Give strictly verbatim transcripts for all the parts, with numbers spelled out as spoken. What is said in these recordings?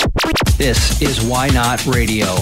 This is Why Not Radio.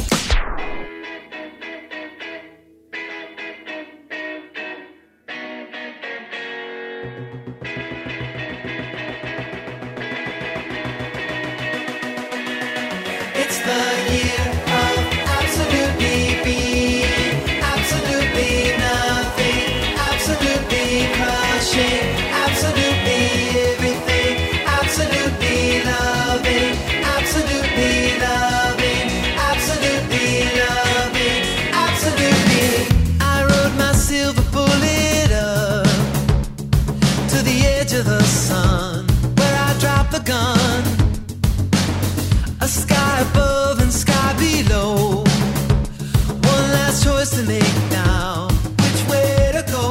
It's the year of absolutely being, absolutely nothing, absolutely crushing, absolutely everything, absolutely loving, absolutely loving, absolutely loving, absolutely. I rode my silver bullet up to the edge of the sun, where I dropped the gun. A sky above and sky below. One last choice to make now. Which way to go?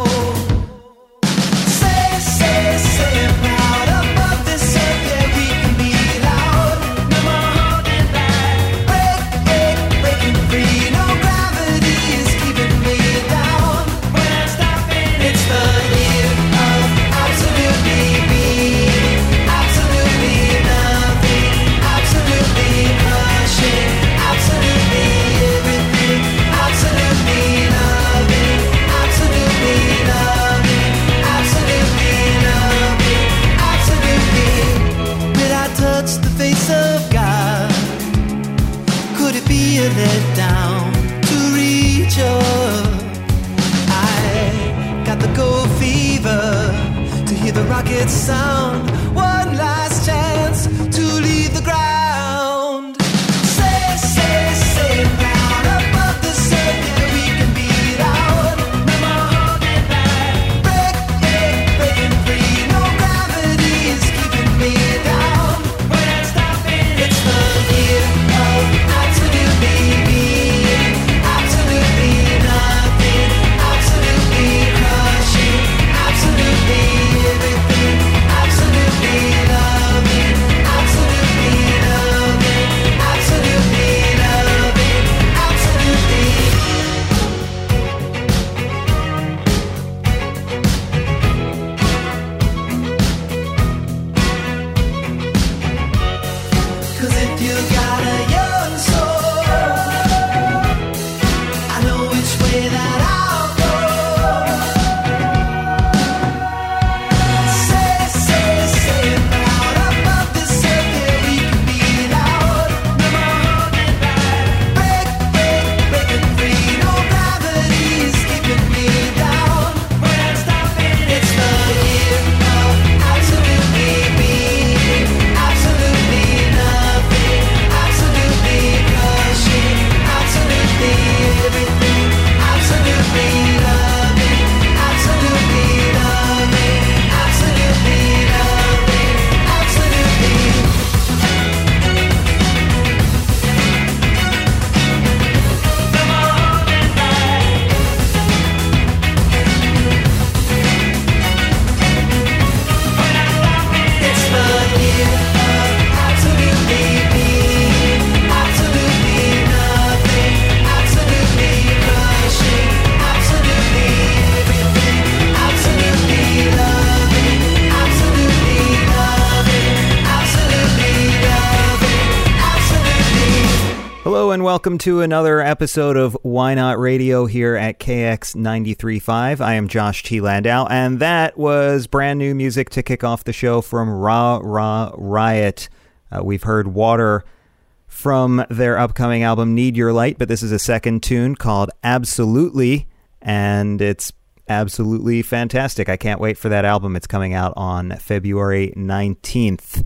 Say, say, say it loud. Above this earth, yeah, we can be loud. No more holding back. Break, break, breaking free. No gravity is keeping me down. We're not stopping. It's the year of absolutely being, absolutely nothing, absolutely crushing, absolutely everything, absolutely loving, absolutely loving, absolutely loving, absolutely. Did I touch the face of God? Could it be a letdown to reach up? I got the gold fever to hear the rocket sound. One last chance to leave the ground. Say, say, say it loud. Above the surf, yeah, we can be loud. No more holding back. Break, break, breaking free. No gravity is keeping me down. We're not stopping. It's the year of absolutely being, absolutely nothing, absolutely crushing, absolutely everything, absolutely loving, absolutely loving, absolutely loving, absolutely. Cause if you got a young soul, I know which way that I'll go. Say, say, say it loud. Above this earth, yeah, we can be loud. No more holding back. Break, break, breaking free. No gravity is keeping me down. We're not stopping. It's the year of absolutely being, absolutely nothing, absolutely crushing, absolutely everything, absolutely loving, absolutely loving, absolutely loving, absolutely. No more holding back. We're not stopping. It's the year of absolutely being, absolutely nothing, absolutely crushing, absolutely everything, absolutely loving, absolutely loving, absolutely loving, absolutely. Hello and welcome to another episode of Why Not Radio here at K X ninety-three point five. I am Josh T. Landau, and that was brand new music to kick off the show from Ra Ra Riot. Uh, we've heard Water from their upcoming album Need Your Light, but this is a second tune called Absolutely, and it's absolutely fantastic. I can't wait for that album. It's coming out on February nineteenth.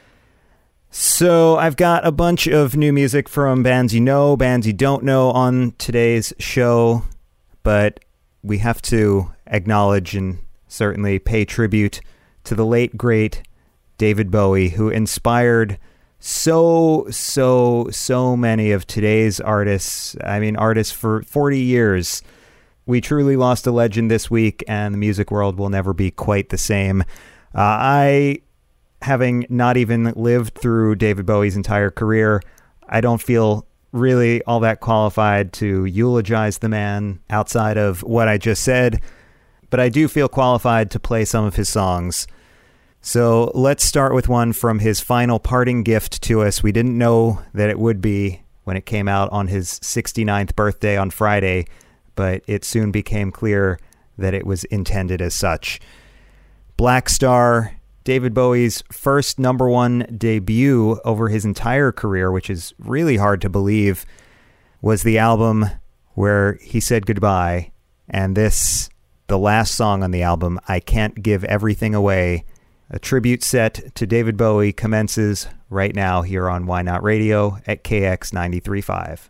So I've got a bunch of new music from bands you know, bands you don't know on today's show, but we have to acknowledge and certainly pay tribute to the late, great David Bowie, who inspired so, so, so many of today's artists. I mean, artists for forty years. We truly lost a legend this week, and the music world will never be quite the same. Uh, I... Having not even lived through David Bowie's entire career, I don't feel really all that qualified to eulogize the man outside of what I just said, but I do feel qualified to play some of his songs. So let's start with one from his final parting gift to us. We didn't know that it would be when it came out on his sixty-ninth birthday on Friday, but it soon became clear that it was intended as such. Black Star, David Bowie's first number one debut over his entire career, which is really hard to believe, was the album where he said goodbye. And this, the last song on the album, I Can't Give Everything Away. A tribute set to David Bowie commences right now here on Why Not Radio at K X ninety-three point five.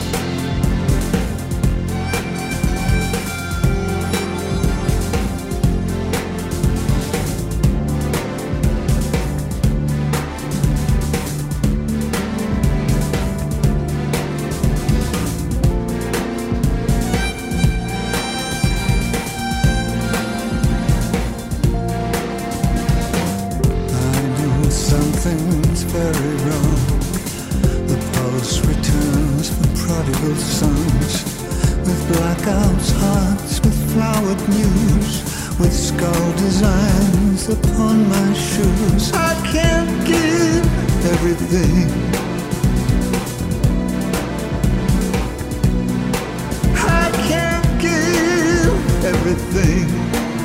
Something's very wrong. The pulse returns for prodigal sons, with blackouts, hearts, with flowered news, with skull designs upon my shoes. I can't give everything. I can't give everything.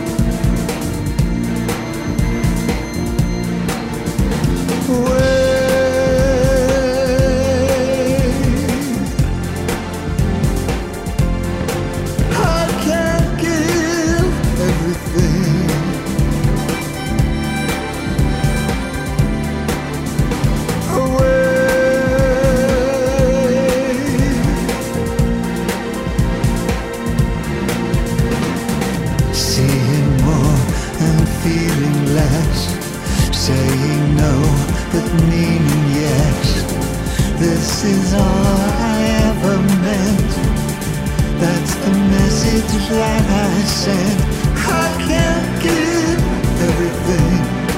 Saying no, but meaning yes. This is all I ever meant. That's the message that I sent. I can't give everything.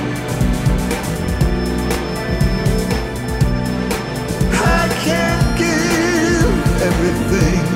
I can't give everything.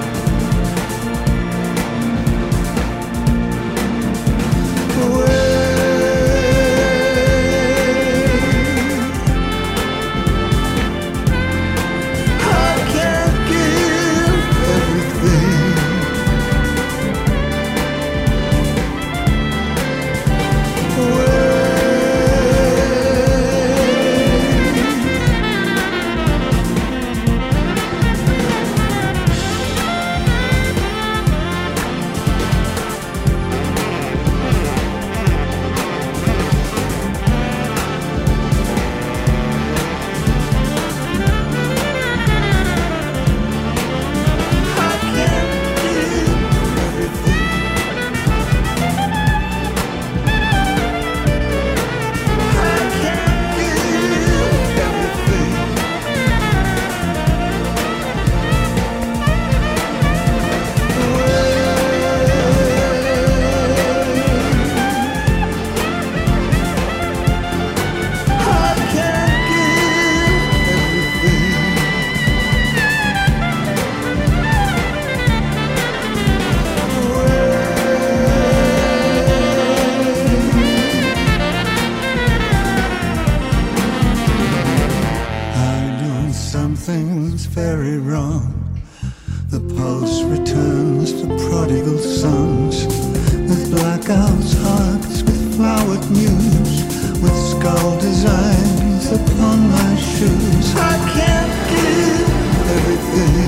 Something's very wrong. The pulse returns to prodigal sons, with blackouts, hearts, with flowered news, with skull designs upon my shoes. I can't give everything.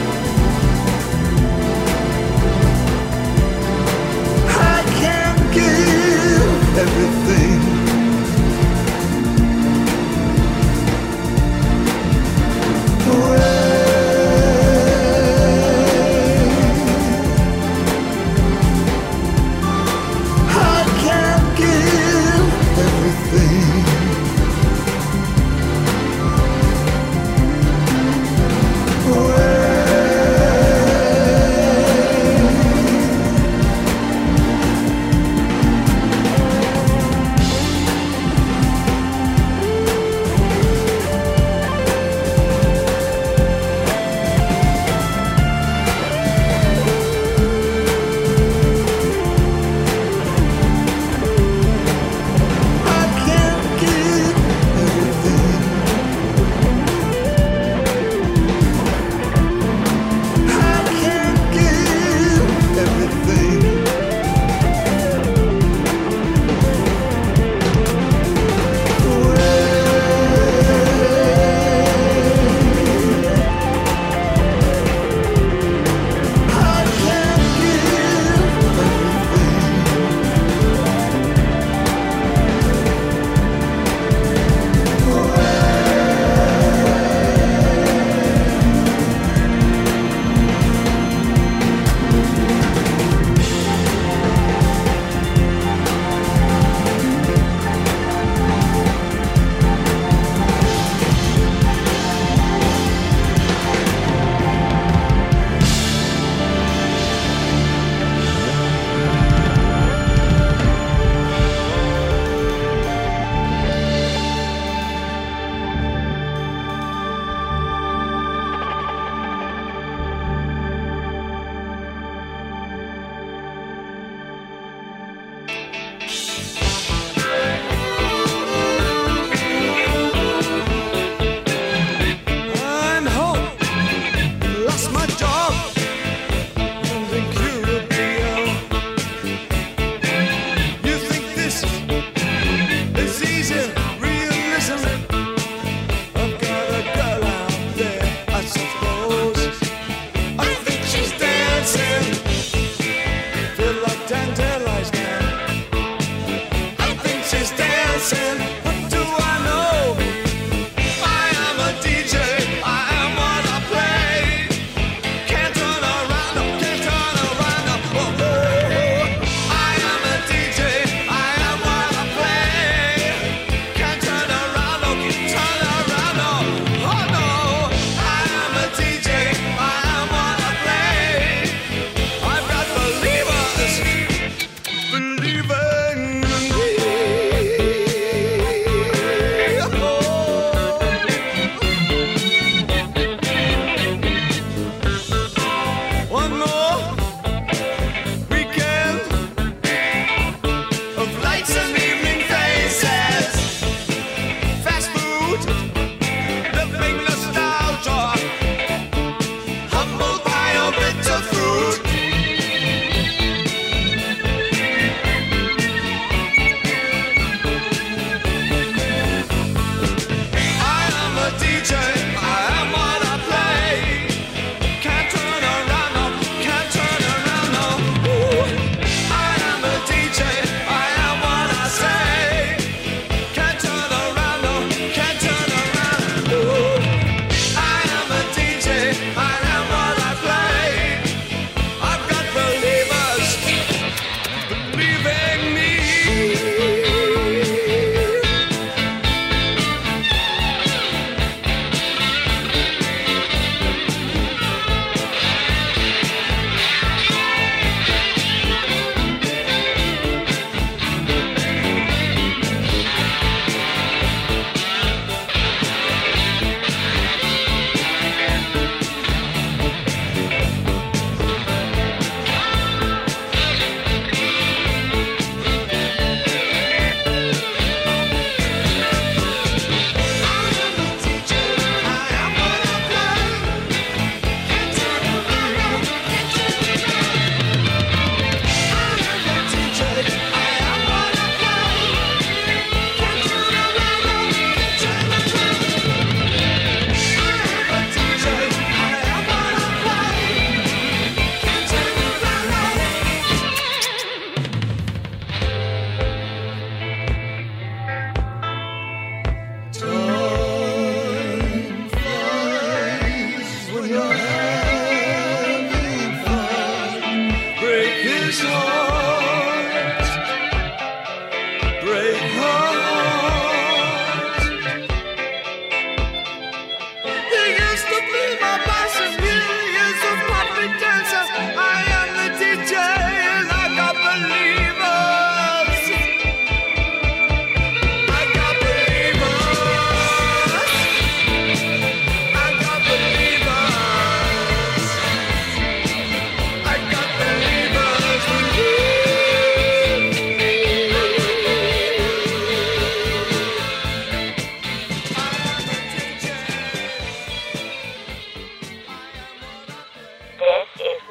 I can't give everything.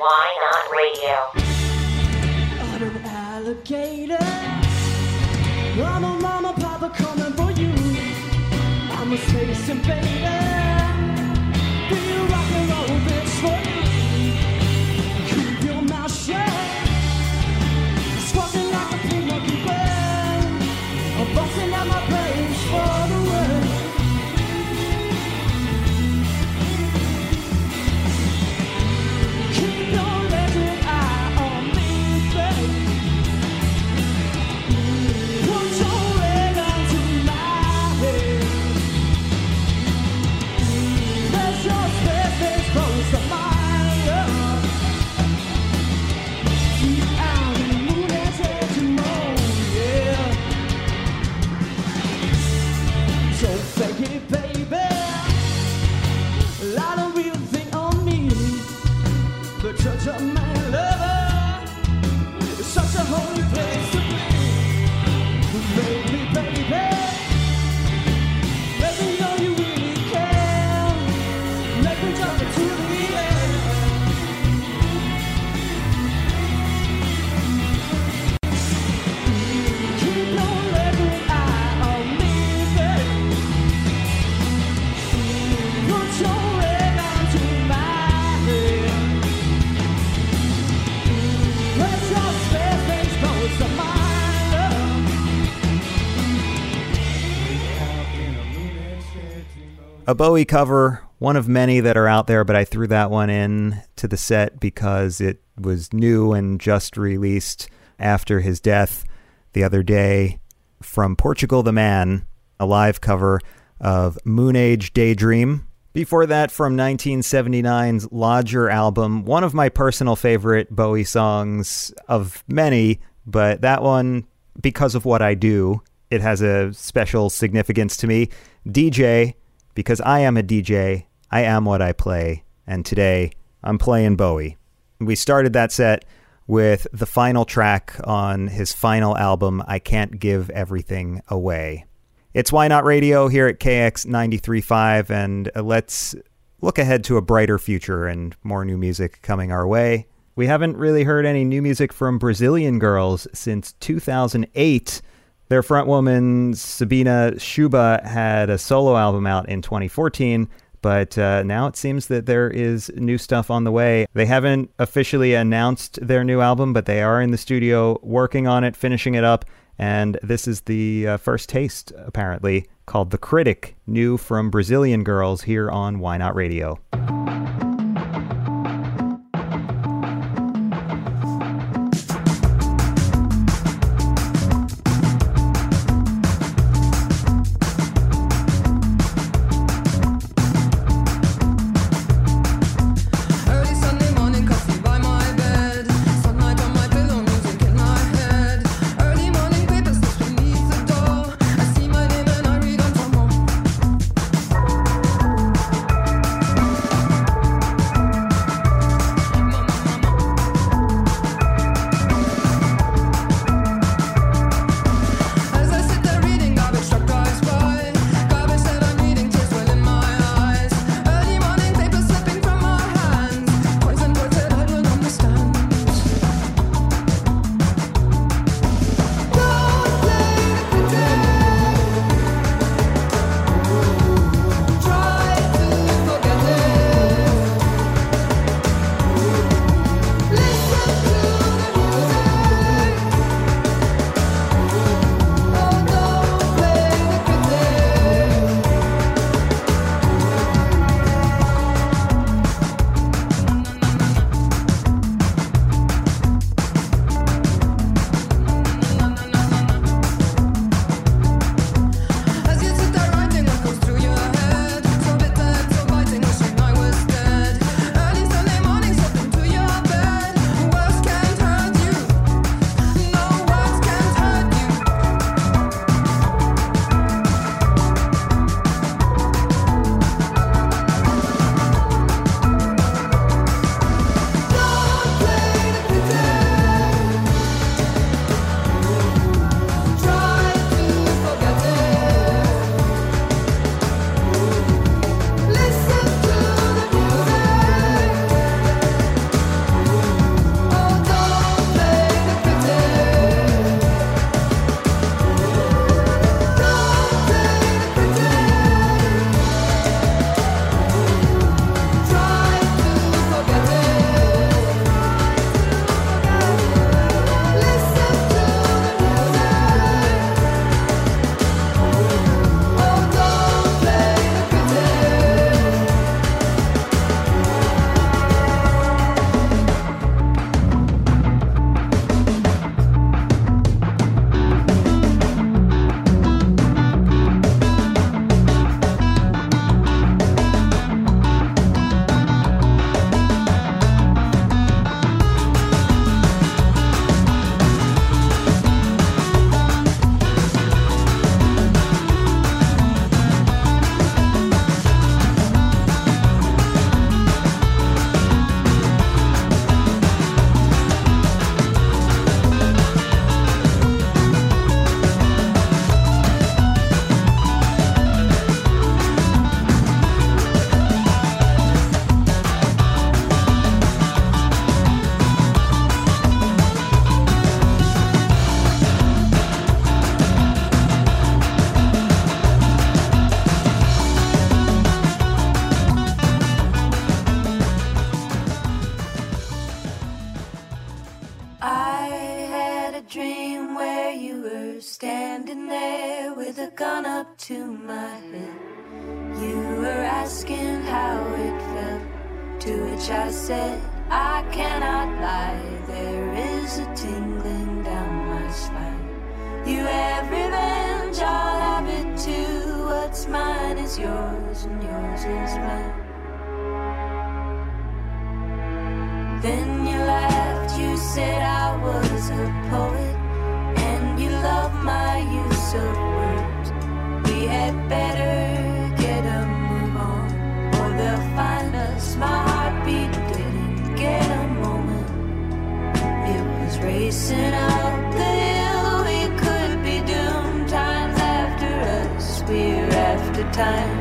Why Not Radio. I'm an alligator. I'm a mama, papa coming for you. I'm a space invader. Do you rock and roll this for you? Keep your mouth shut. Squawking like a pink monkey bird. I'm busting out my brains for the world. Keep your electric eye on me, babe. Put your leg onto my head. Let your space exposed to my love. Deep out in the moon and say tomorrow, yeah. So fake it, baby. I don't really think on me. The church of my lover is such a holy place to be. Baby, baby, let me know you really care. Make me jump into the air. Keep your electric eye on me, babe. Put your leg onto my head. Let your space expose to my love. A Bowie cover, one of many that are out there, but I threw that one in to the set because it was new and just released after his death the other day. From Portugal the Man, a live cover of Moon Age Daydream. Before that, from nineteen seventy-nine's Lodger album, one of my personal favorite Bowie songs of many, but that one, because of what I do, it has a special significance to me. D J, because I am a D J, I am what I play, and today I'm playing Bowie. We started that set with the final track on his final album, I Can't Give Everything Away. It's Why Not Radio here at K X ninety-three point five, and let's look ahead to a brighter future and more new music coming our way. We haven't really heard any new music from Brazilian Girls since two thousand eight. Their frontwoman, Sabina Schuba, had a solo album out in twenty fourteen, but uh, now it seems that there is new stuff on the way. They haven't officially announced their new album, but they are in the studio working on it, finishing it up, and this is the uh, first taste, apparently, called The Critic, new from Brazilian Girls here on Why Not Radio. Early Sunday morning, coffee by my bed. Sunlight on my pillow, music in my head. Early morning paper slips beneath the door. I see my name and I read on some more. a gun up to my head. You were asking how it felt, to which I said, I cannot lie. There is a tingling down my spine. You have revenge, I'll have it too. What's mine is yours, and yours is mine. Then you laughed, you said I was a poet, and you loved my use of words. We had better get a move on, or they'll find us. My heartbeat didn't get a moment. It was racing up the hill. We could be doomed. Time's after us, we're after time.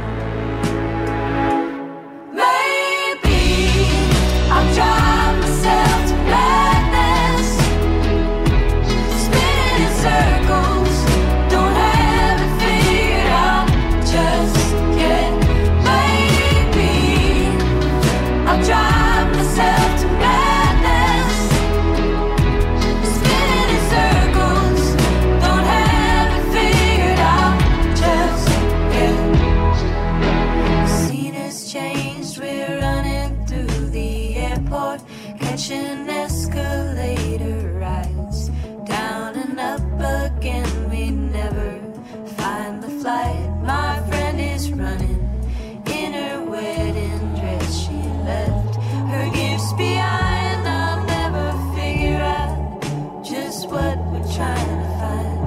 Maybe I'll drive myself to madness, spinning in circles, don't have it figured out just yet. Maybe I'll drive myself to madness, spinning in circles, don't have it figured out just yet. The scene has changed, we're running through the airport, catching escalator rides, down and up again, we never find the flight. My friend is running in her wedding dress, she left her gifts behind. I'll never figure out just what we're trying to find.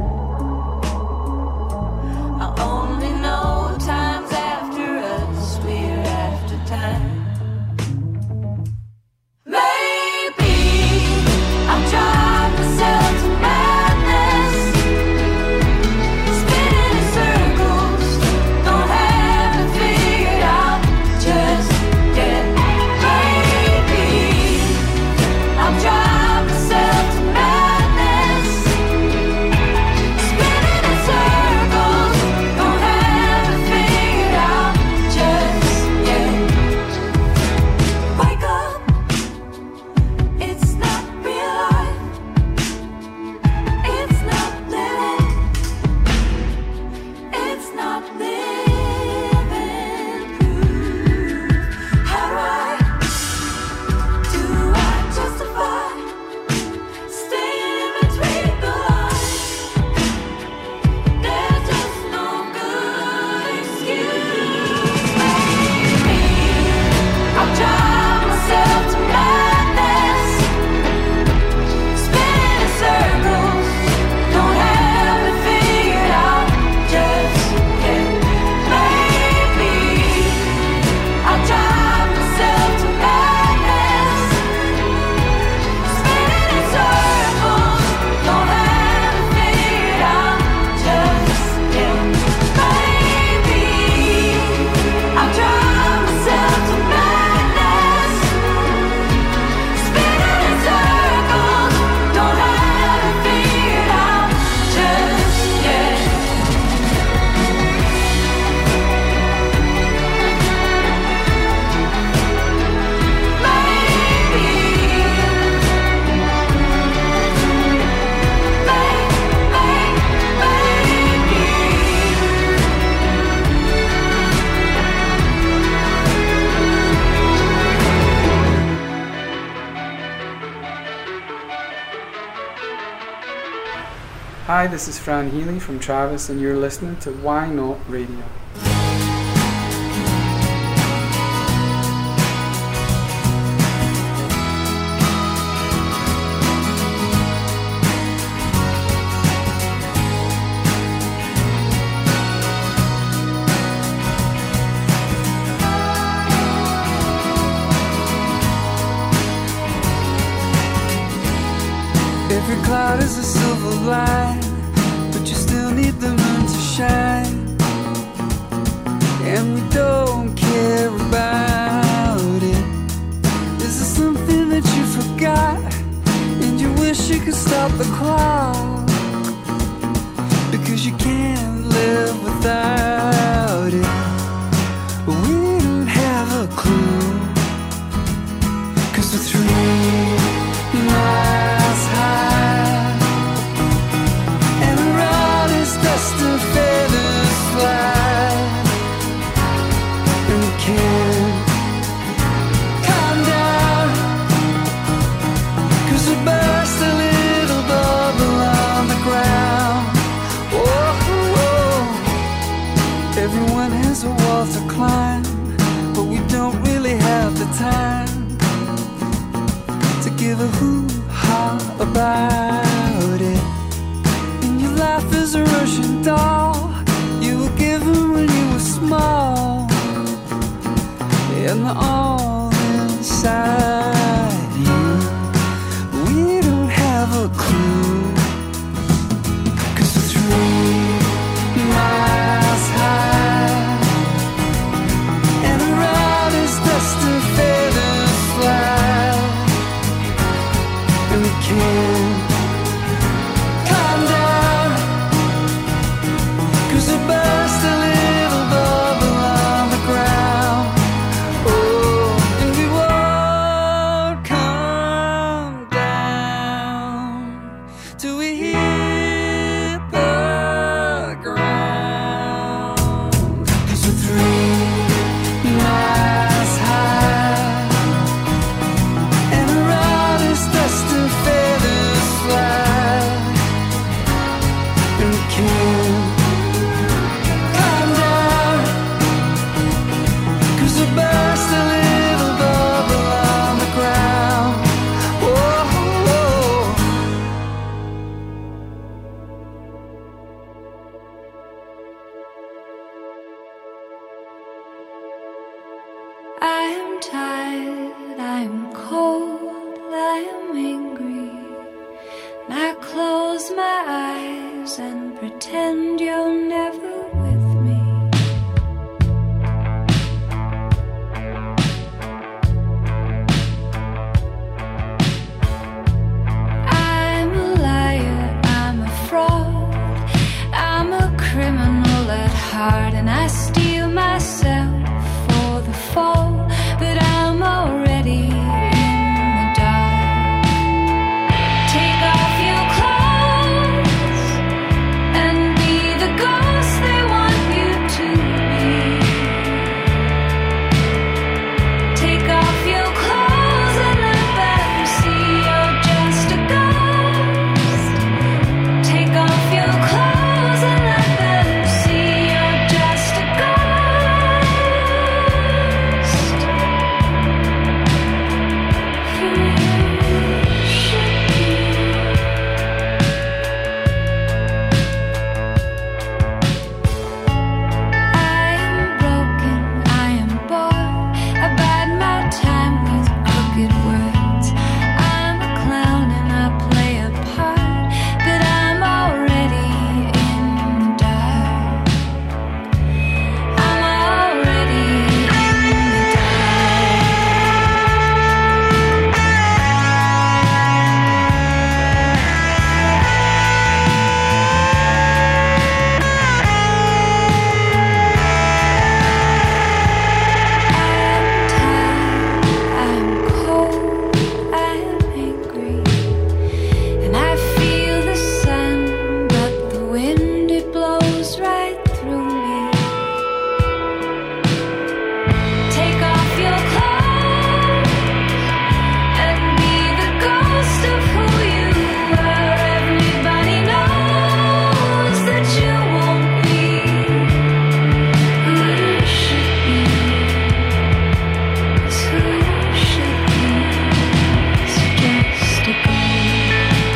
I only know time's after us, we're after time. Maybe I'll drive myself to madness, spinning in circles, don't have it figured out just yet. Maybe I'll drive myself to madness, spinning in circles, don't have it figured out just yet. Wake up, it's not real life, it's not living, it's not living proof. How do I, do I justify staying in between the lines? There's just no good excuse. Maybe I'll drive myself to madness, spinning in circles, don't have it figured out just yet. Maybe I'll drive myself to madness, spinning in circles, don't have it figured out just yet. Maybe I'll drive myself to madness, spinning in circles, don't have it figured out just yet. Hi, this is Fran Healy from Travis, and you're listening to Why Not Radio. Every cloud is a silver line, but you still need the moon to shine. And we don't care about it. Is there something that you forgot, and you wish you could stop the clock? Because you can't live without it. We don't have a clue, 'cause we're three miles high. time to give a hoo-ha about it. And your life is a Russian doll you were given when you were small, and they're all inside you. We don't have a clue, 'cause we're three miles high, and around us dust and feathers fly, and we can't calm down, 'cause we burst a little bubble on the ground. Oh, and we won't come down till we hit the ground. 'Cause we're three miles high, and around us dust and feathers fly, and we can't calm down, 'cause we burst a little bubble on the ground. Oh, I am tired, I am cold, I am angry. And I close my eyes and pretend you're never with me. I'm a liar, I'm a fraud, I'm a criminal at heart, and I steal myself for the fall, but I'm already in the dark. Take off your clothes and be the ghost they want you to be. Take off your clothes and let them see you're just a ghost. Take off your clothes and let them see you're just a ghost. Who should be? I am broken, I am bored, I bide my time with crooked words. I'm a clown and I play a part, but I'm already in the dark. I'm already in the I'm tired, I'm cold, I'm angry, and I feel the sun, but the wind it blows right through me. Take off your clothes and be the ghost of who you were. Everybody knows that you won't be who you should be. 'Cause who should be is just a ghost.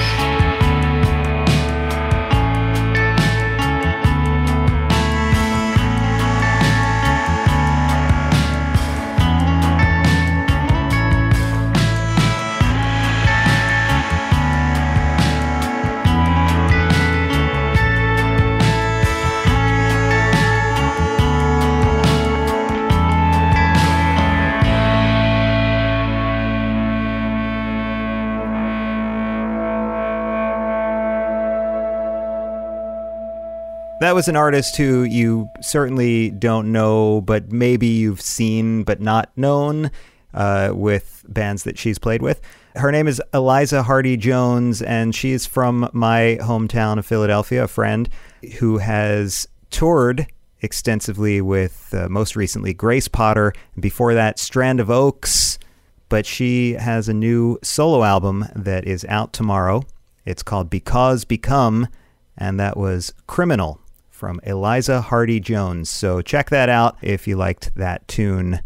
That was an artist who you certainly don't know, but maybe you've seen but not known uh, with bands that she's played with. Her name is Eliza Hardy-Jones, and she's from my hometown of Philadelphia, a friend who has toured extensively with, uh, most recently, Grace Potter, and before that, Strand of Oaks. But she has a new solo album that is out tomorrow. It's called Because Become, and that was Criminal from Eliza Hardy-Jones. So check that out if you liked that tune.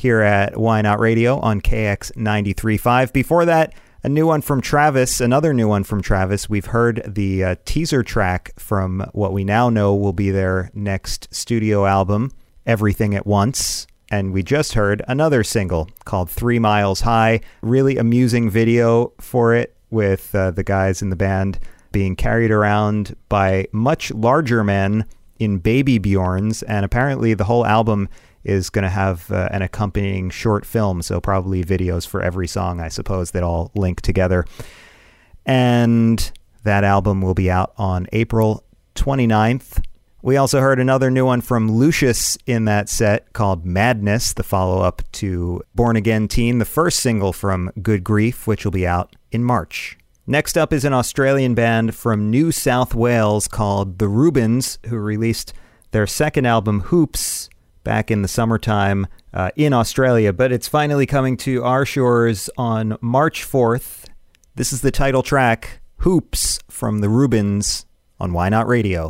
here at Why Not Radio on K X ninety-three point five. Before that, a new one from Travis, another new one from Travis. We've heard the uh, teaser track from what we now know will be their next studio album, Everything at Once. And we just heard another single called Three Miles High. Really amusing video for it with uh, the guys in the band being carried around by much larger men in baby Bjorns. And apparently the whole album is going to have uh, an accompanying short film, so probably videos for every song, I suppose, that all link together. And that album will be out on April twenty-ninth. We also heard another new one from Lucius in that set called Madness, the follow-up to Born Again Teen, the first single from Good Grief, which will be out in March. Next up is an Australian band from New South Wales called The Rubens, who released their second album, Hoops, back in the summertime uh, in Australia, but it's finally coming to our shores on March fourth. This is the title track, Hoops, from The Rubens on Why Not Radio.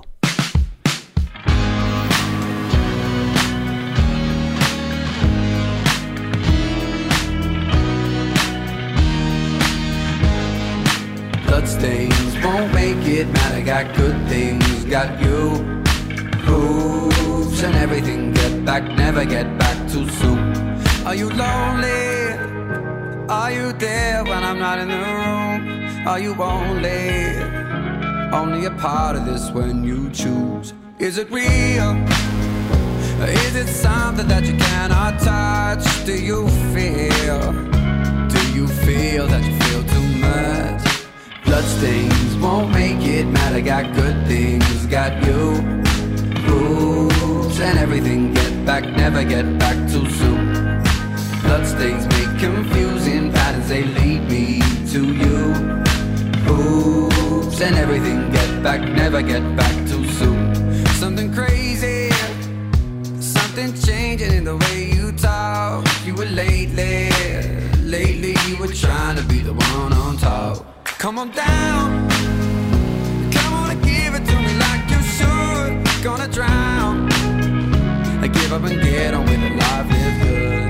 Bloodstains won't make it matter. Got good things, got you. Hoops and everything. Get back, never get back too soon. Are you lonely? Are you there when I'm not in the room? Are you only, only a part of this when you choose? Is it real? Is it something that you cannot touch? Do you feel? Do you feel that you feel too much? Bloodstains won't make it matter. Got good things, got you. Hoops and everything. Get back, never get back too soon. Bloodstains make confusing patterns. They lead me to you. Hoops and everything. Get back, never get back too soon. Something crazy, something changing in the way you talk. You were lately, lately you were trying to be the one on top. Come on down, come on and give it to me like you should. Gonna drown, I give up and get on with it, life is good.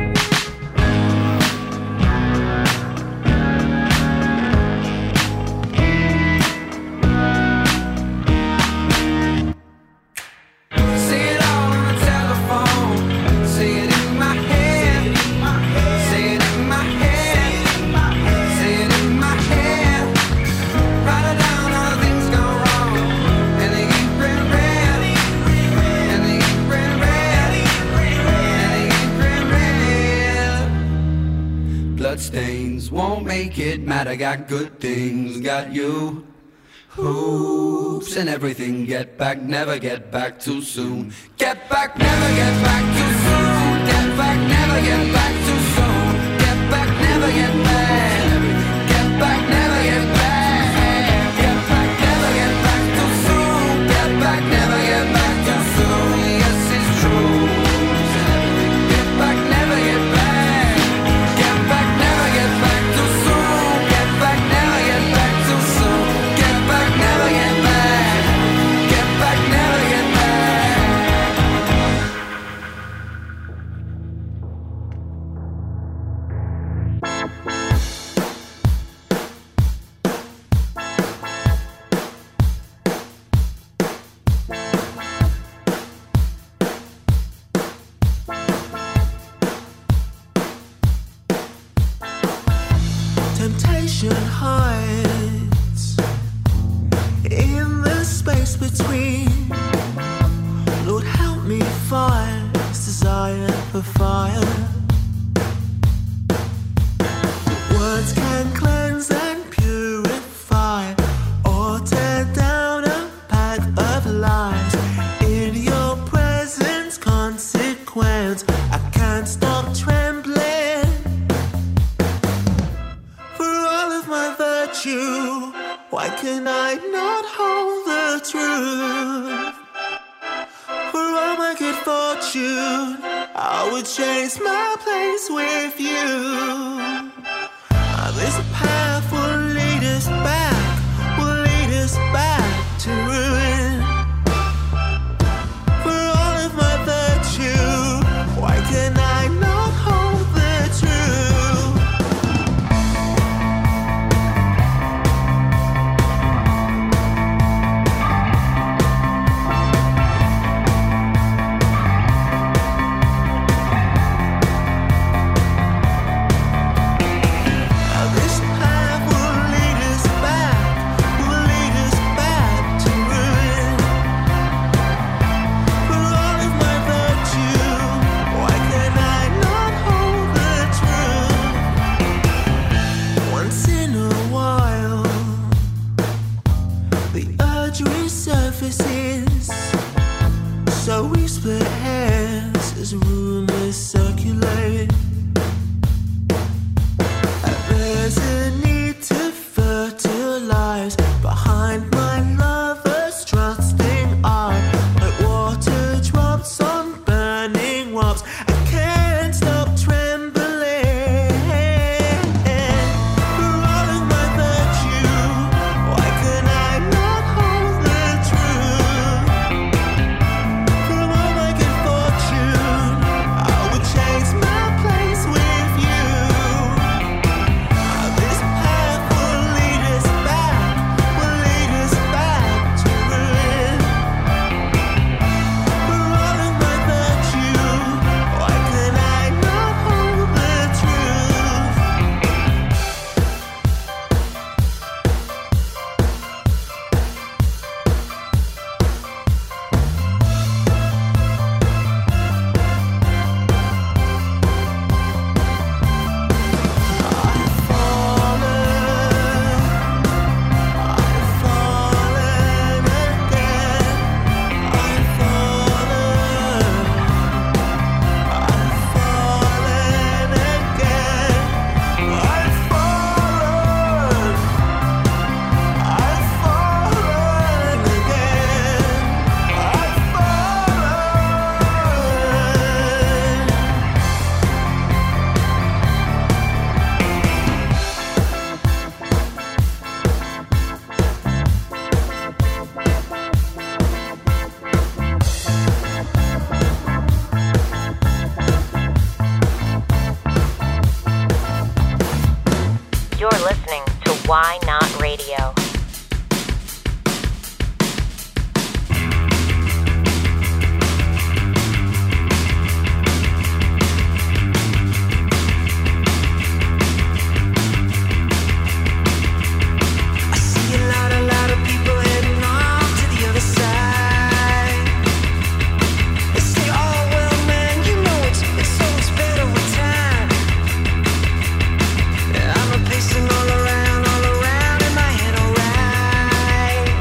Say it all on the telephone, say it in my head, say it in my head, say it in my head. Write it down, all the things go wrong, and they ain't red, red, and they ain't red, red, and they ain't red, red. Bloodstains won't make it matter. Got good things, got you. Hoops and everything. Get back, never get back too soon. Get back, never get back too soon. Get back, never get back too soon. Get back, never get back. Get back, never get back. Get back, never get back too soon. Get back, never get back too soon. Yes, it's true. Get back, never get back. Get back, never get back too soon. Get back, never get back too soon. Get back, never get back. Get back, never get back. Temptation hides in the space between. Lord, help me find this desire for fire. Words can cleanse and purify, or tear down a pack of lies. In your presence, consequence, I can't stop trembling. For all of my virtue, why can I not hold the truth? For all my good fortune, I would chase my place with you. Ah, this path will lead us back, will lead us back to ruin. For all of my virtue, why can I not hold listening to Why Not Radio. All around, all around in my head, alright.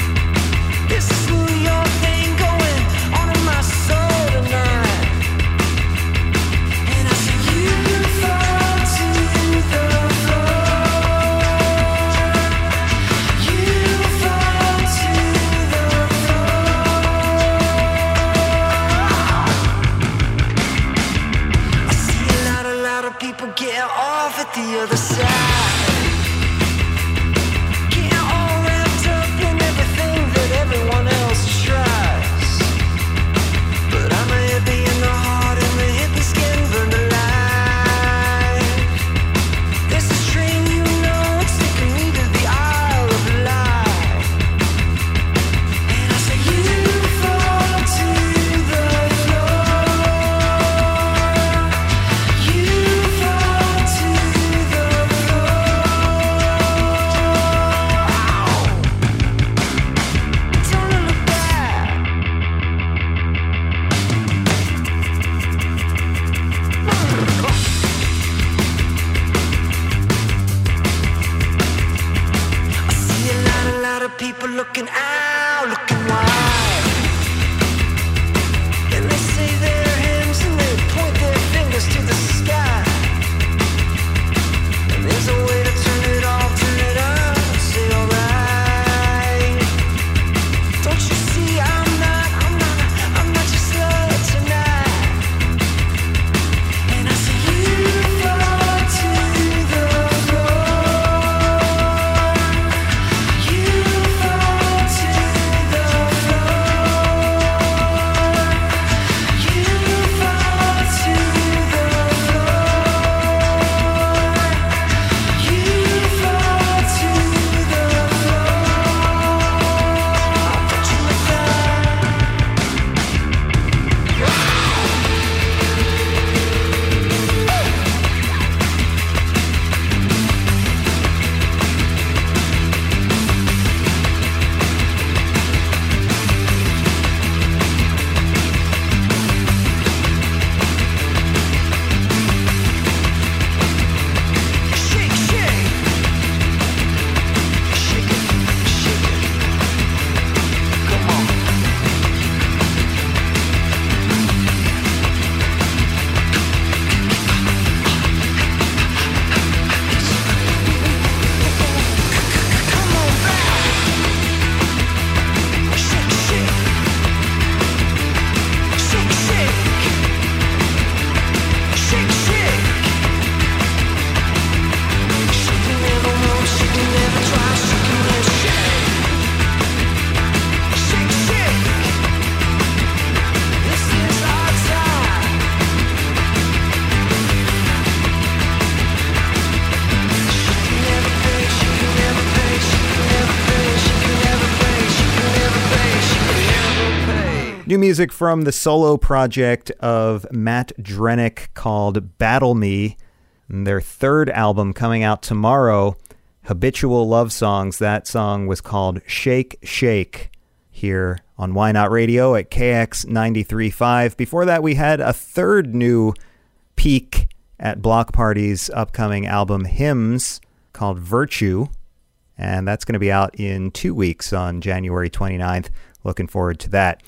New music from the solo project of Matt Drenick called Battle Me. And their third album coming out tomorrow, Habitual Love Songs. That song was called Shake, Shake, here on Why Not Radio at K X ninety-three point five. Before that, we had a third new peek at Block Party's upcoming album, Hymns, called Virtue. And that's going to be out in two weeks on January twenty-ninth. Looking forward to that.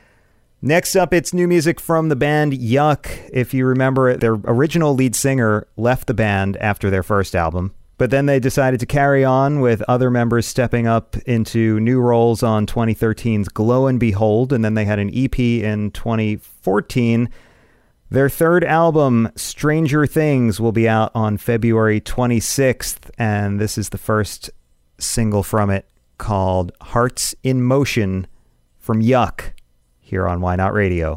Next up, it's new music from the band Yuck. If you remember, their original lead singer left the band after their first album, but then they decided to carry on with other members stepping up into new roles on twenty thirteen's Glow and Behold, and then they had an E P in twenty fourteen. Their third album, Stranger Things, will be out on February twenty-sixth, and this is the first single from it, called Hearts in Motion, from Yuck, here on Why Not Radio.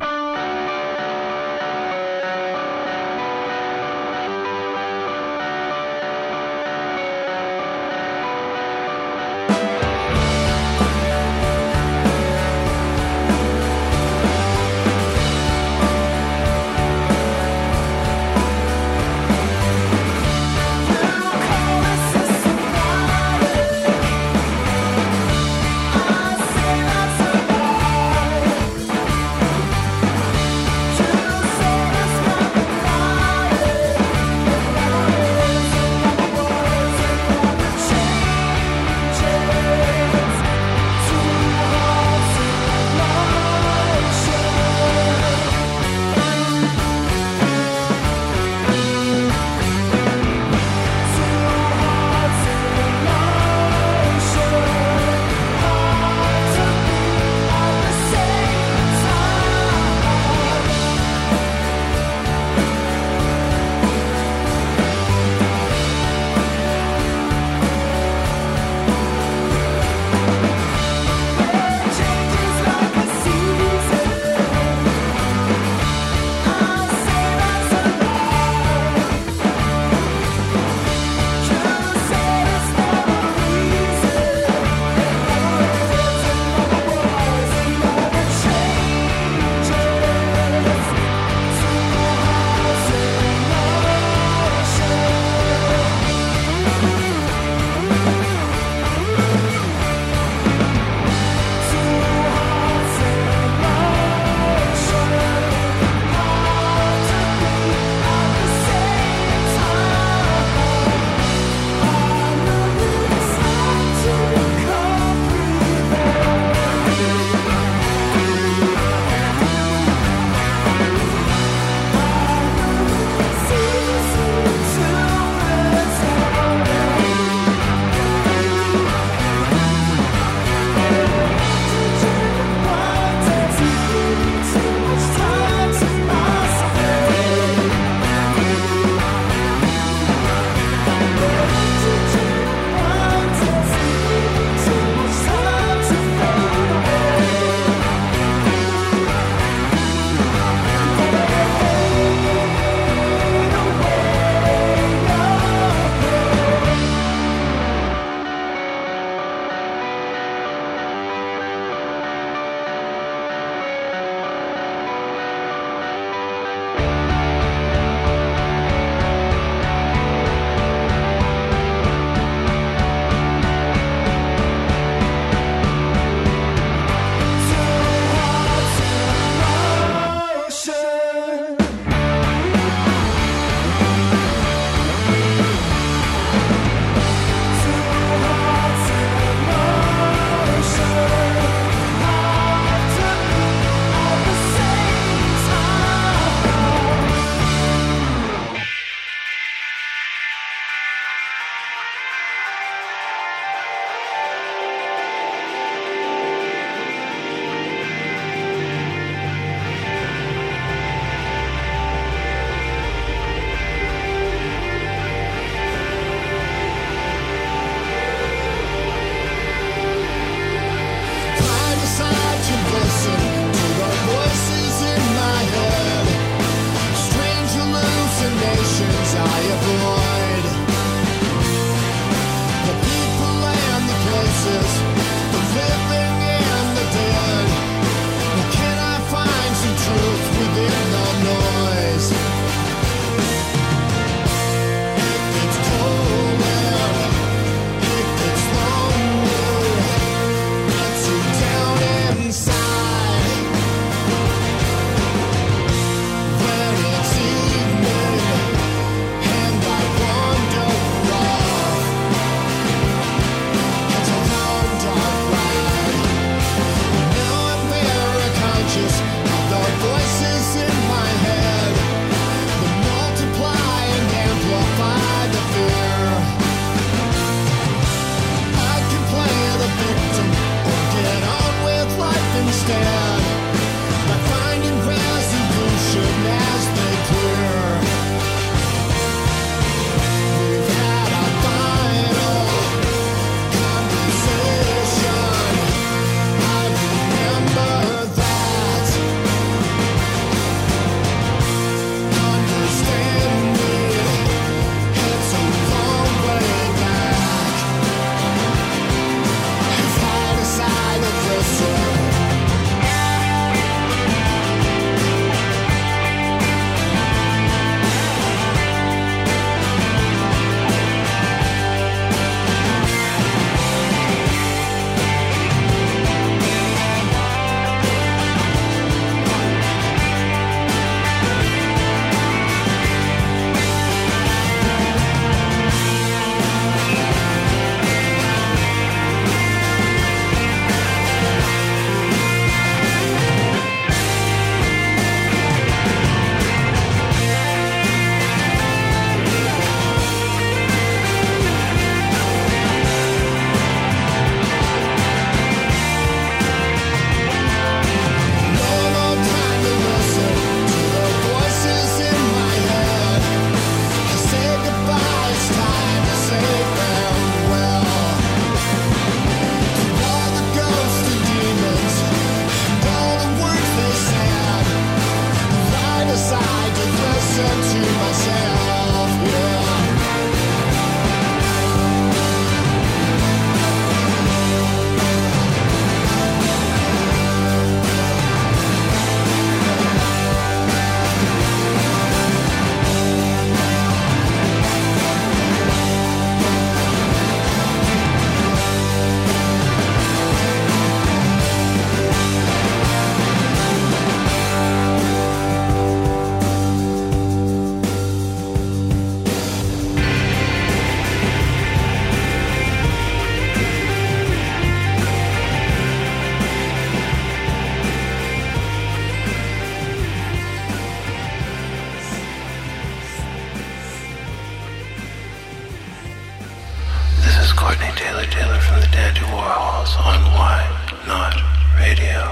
Courtney Taylor Taylor from the Dandy Warhols on Why Not Radio.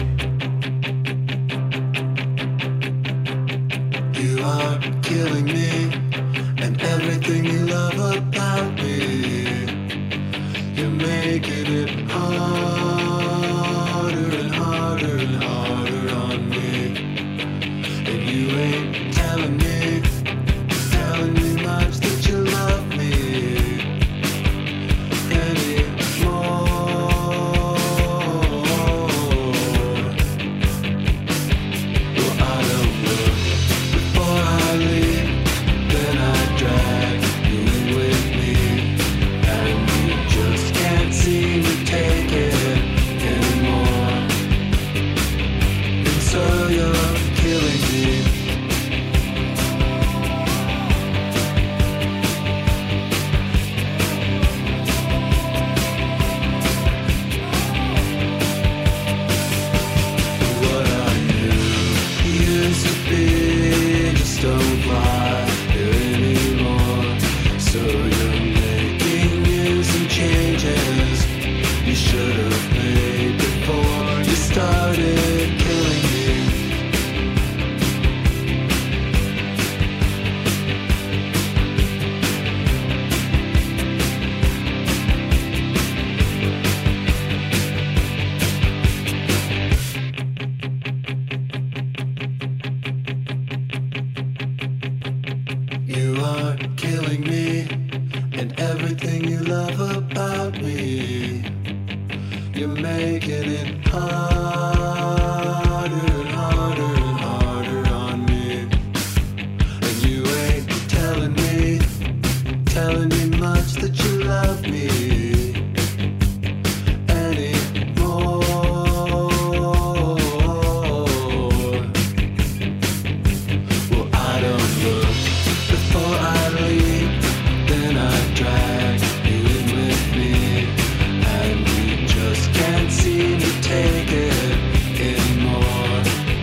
You are killing me, and everything you love about me. You're making it harder and harder and harder on me. And you ain't telling me, telling me much that you love me anymore. Well, I don't look before I leave, then I drag you in with me, and you just can't seem to take it anymore. And so you're killing me. What are you? Used to be, just don't fly here anymore. So you're making new some changes you should have made before you started killing me. You are killing me, and everything you love about me. You're making it harder and harder and harder on me. And you ain't telling me, telling me much that you love me anymore. Well, I don't look before I leave, then I drag you in with me, and you just can't seem to take it anymore.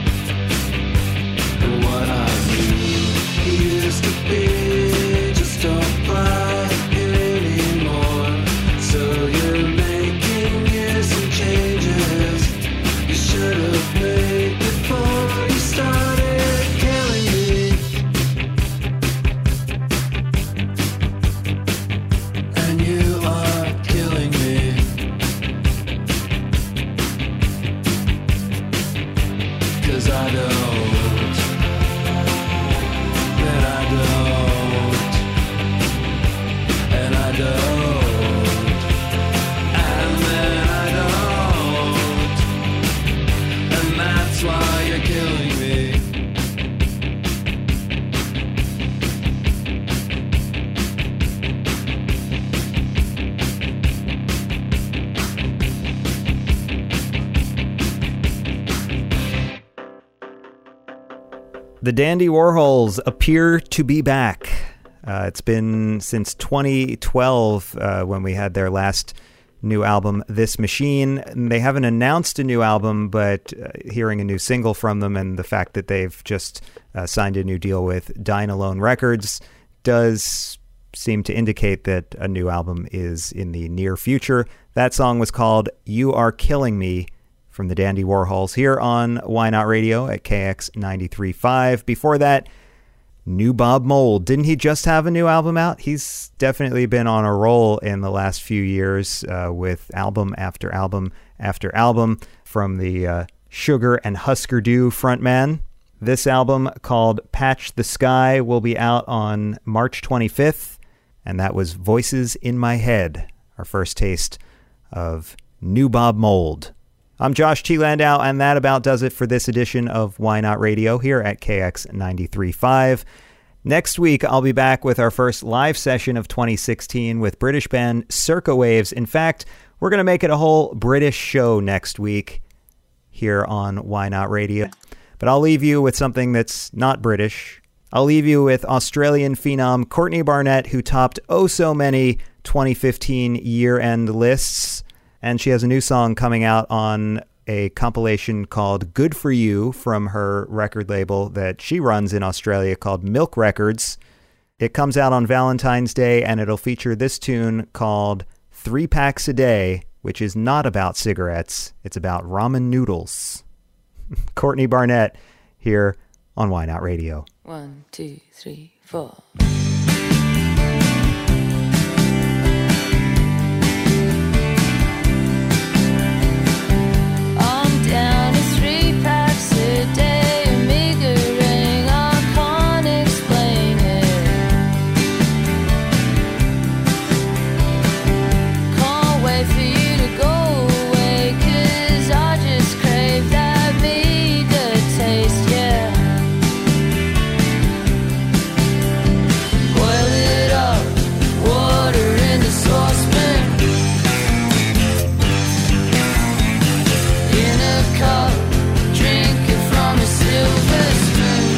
And what I knew used to be just don't fly here anymore. So you're making you some changes you should have made before you started killing me. And you are killing me. 'Cause I don't, and I don't, and I don't, and then I don't, and that's why you're killing me. The Dandy Warhols appear to be back. Uh, it's been since twenty twelve uh, when we had their last new album, This Machine. And they haven't announced a new album, but uh, hearing a new single from them and the fact that they've just uh, signed a new deal with Dynalone Records does seem to indicate that a new album is in the near future. That song was called You Are Killing Me, from the Dandy Warhols here on Why Not Radio at K X ninety-three point five. Before that, New Bob Mould. Didn't he just have a new album out? He's definitely been on a roll in the last few years uh, with album after album after album from the uh, Sugar and Husker Du frontman. This album, called Patch the Sky, will be out on March twenty-fifth, and that was Voices in My Head, our first taste of New Bob Mould. I'm Josh T. Landau, and that about does it for this edition of Why Not Radio here at K X ninety-three point five. Next week, I'll be back with our first live session of twenty sixteen with British band Circa Waves. In fact, we're going to make it a whole British show next week here on Why Not Radio. But I'll leave you with something that's not British. I'll leave you with Australian phenom Courtney Barnett, who topped oh so many twenty fifteen year-end lists. And she has a new song coming out on a compilation called Good For You from her record label that she runs in Australia called Milk Records. It comes out on Valentine's Day, and it'll feature this tune called Three Packs a Day, which is not about cigarettes. It's about ramen noodles. Courtney Barnett here on Why Not Radio. One, two, three, four. I'm down to three packs a day, a meager ring, I can't explain it. Can't wait for you to go away, 'cause I just crave that meager taste, yeah. Boil it up, water in the saucepan. In a cup, drink it from a silver spoon.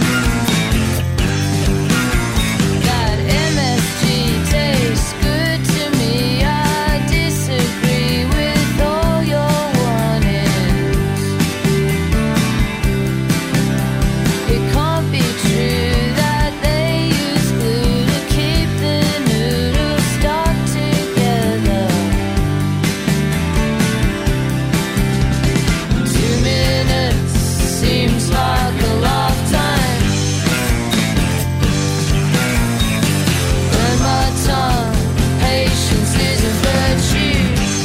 That M S G tastes good to me. I disagree with all your warnings. It can't be true that they use glue to keep the noodles stuck together. Two minutes seems like a lifetime. Burn my tongue, patience is a virtue.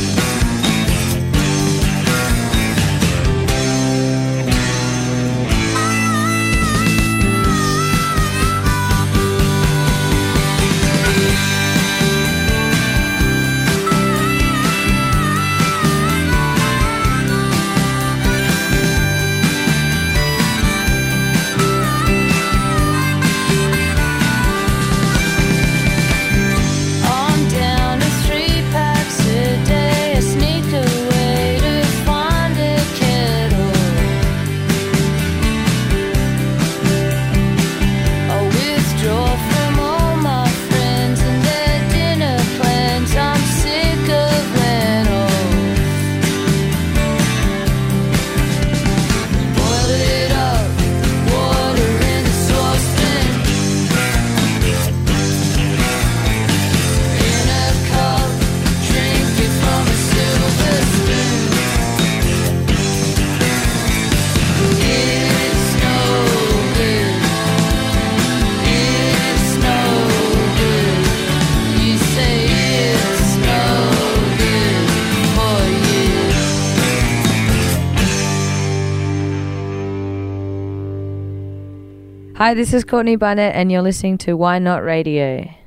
I'm down to three packs a day. I sneak away to find a kettle. I withdraw from all my friends and their dinner plans. I'm sick of rentals. Boil it up, water in the saucepan. In a cup, drink it from a silver spoon. It's no good. It's no good. You say it's no good for you. Hi, this is Courtney Barnett, and you're listening to Why Not Radio.